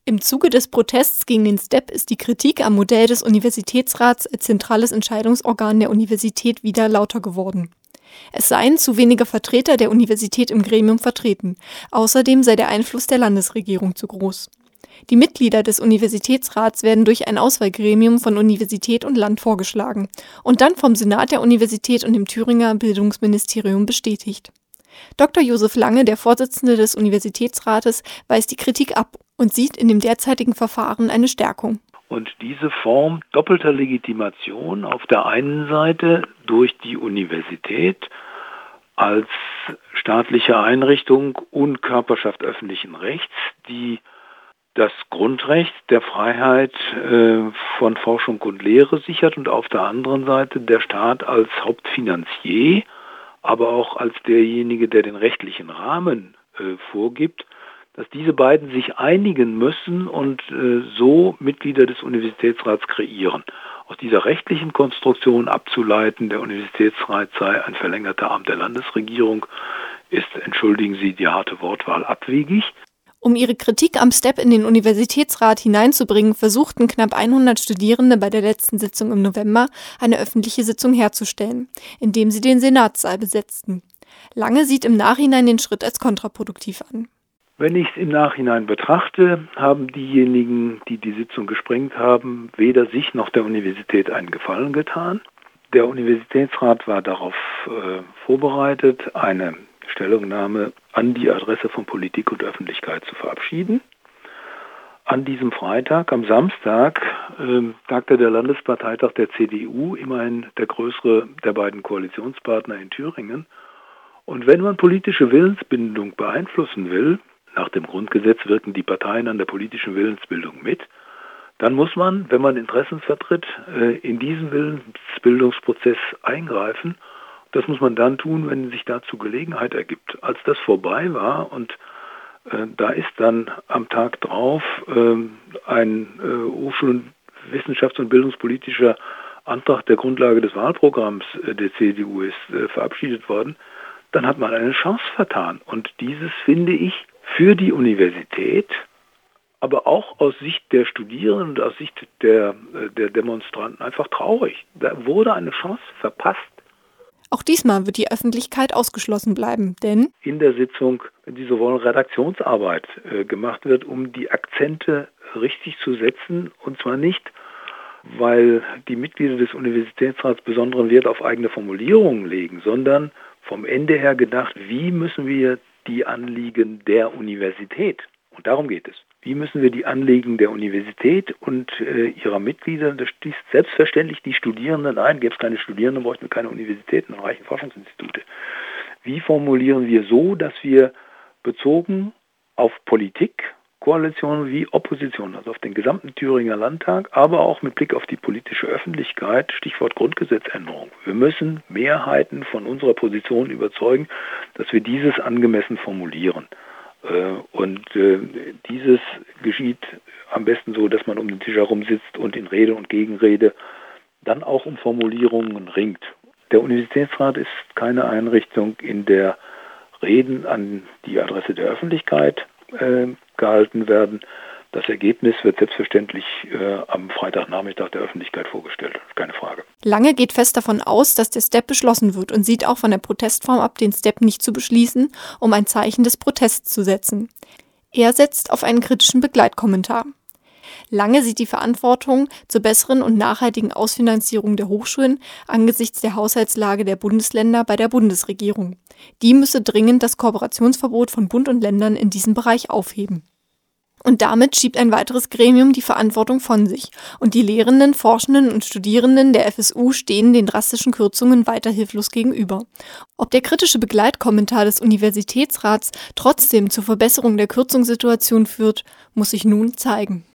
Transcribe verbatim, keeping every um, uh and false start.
Im Zuge des Protests gegen den STEP ist die Kritik am Modell des Universitätsrats als zentrales Entscheidungsorgan der Universität wieder lauter geworden. Es seien zu wenige Vertreter der Universität im Gremium vertreten. Außerdem sei der Einfluss der Landesregierung zu groß. Die Mitglieder des Universitätsrats werden durch ein Auswahlgremium von Universität und Land vorgeschlagen und dann vom Senat der Universität und dem Thüringer Bildungsministerium bestätigt. Doktor Josef Lange, der Vorsitzende des Universitätsrates, weist die Kritik ab und sieht in dem derzeitigen Verfahren eine Stärkung. Und diese Form doppelter Legitimation auf der einen Seite durch die Universität als staatliche Einrichtung und Körperschaft öffentlichen Rechts, die das Grundrecht der Freiheit äh, von Forschung und Lehre sichert, und auf der anderen Seite der Staat als Hauptfinanzier, aber auch als derjenige, der den rechtlichen Rahmen äh, vorgibt, dass diese beiden sich einigen müssen und äh, so Mitglieder des Universitätsrats kreieren. Aus dieser rechtlichen Konstruktion abzuleiten, der Universitätsrat sei ein verlängerter Arm der Landesregierung, ist, entschuldigen Sie die harte Wortwahl, abwegig. Um ihre Kritik am STEP in den Universitätsrat hineinzubringen, versuchten knapp hundert Studierende bei der letzten Sitzung im November, eine öffentliche Sitzung herzustellen, indem sie den Senatssaal besetzten. Lange sieht im Nachhinein den Schritt als kontraproduktiv an. Wenn ich es im Nachhinein betrachte, haben diejenigen, die die Sitzung gesprengt haben, weder sich noch der Universität einen Gefallen getan. Der Universitätsrat war darauf äh, vorbereitet, eine Stellungnahme an die Adresse von Politik und Öffentlichkeit zu verabschieden. An diesem Freitag, am Samstag, äh, tagte der Landesparteitag der C D U, immerhin der größere der beiden Koalitionspartner in Thüringen. Und wenn man politische Willensbildung beeinflussen will, nach dem Grundgesetz wirken die Parteien an der politischen Willensbildung mit, dann muss man, wenn man Interessen vertritt, in diesen Willensbildungsprozess eingreifen. Das muss man dann tun, wenn sich dazu Gelegenheit ergibt. Als das vorbei war und äh, da ist dann am Tag drauf äh, ein äh, Hochschul-, Wissenschafts- und bildungspolitischer Antrag der Grundlage des Wahlprogramms äh, der C D U ist äh, verabschiedet worden, dann hat man eine Chance vertan. Und dieses finde ich für die Universität, aber auch aus Sicht der Studierenden und aus Sicht der, der Demonstranten einfach traurig. Da wurde eine Chance verpasst. Auch diesmal wird die Öffentlichkeit ausgeschlossen bleiben, denn in der Sitzung, wenn Sie so wollen, Redaktionsarbeit äh, gemacht wird, um die Akzente richtig zu setzen, und zwar nicht, weil die Mitglieder des Universitätsrats besonderen Wert auf eigene Formulierungen legen, sondern vom Ende her gedacht, wie müssen wir die Anliegen der Universität, und darum geht es, wie müssen wir die Anliegen der Universität und äh, ihrer Mitglieder, das schließt selbstverständlich die Studierenden ein, gäbe es keine Studierenden, bräuchten wir keine Universitäten, dann reichen Forschungsinstitute. Wie formulieren wir so, dass wir bezogen auf Politik, Koalition wie Opposition, also auf den gesamten Thüringer Landtag, aber auch mit Blick auf die politische Öffentlichkeit, Stichwort Grundgesetzänderung. Wir müssen Mehrheiten von unserer Position überzeugen, dass wir dieses angemessen formulieren. Und dieses geschieht am besten so, dass man um den Tisch herum sitzt und in Rede und Gegenrede dann auch um Formulierungen ringt. Der Universitätsrat ist keine Einrichtung, in der Reden an die Adresse der Öffentlichkeit äh, gehalten werden. Das Ergebnis wird selbstverständlich äh, am Freitagnachmittag der Öffentlichkeit vorgestellt, keine Frage. Lange geht fest davon aus, dass der STEP beschlossen wird und sieht auch von der Protestform ab, den STEP nicht zu beschließen, um ein Zeichen des Protests zu setzen. Er setzt auf einen kritischen Begleitkommentar. Lange sieht die Verantwortung zur besseren und nachhaltigen Ausfinanzierung der Hochschulen angesichts der Haushaltslage der Bundesländer bei der Bundesregierung. Die müsse dringend das Kooperationsverbot von Bund und Ländern in diesem Bereich aufheben. Und damit schiebt ein weiteres Gremium die Verantwortung von sich. Und die Lehrenden, Forschenden und Studierenden der F S U stehen den drastischen Kürzungen weiter hilflos gegenüber. Ob der kritische Begleitkommentar des Universitätsrats trotzdem zur Verbesserung der Kürzungssituation führt, muss sich nun zeigen.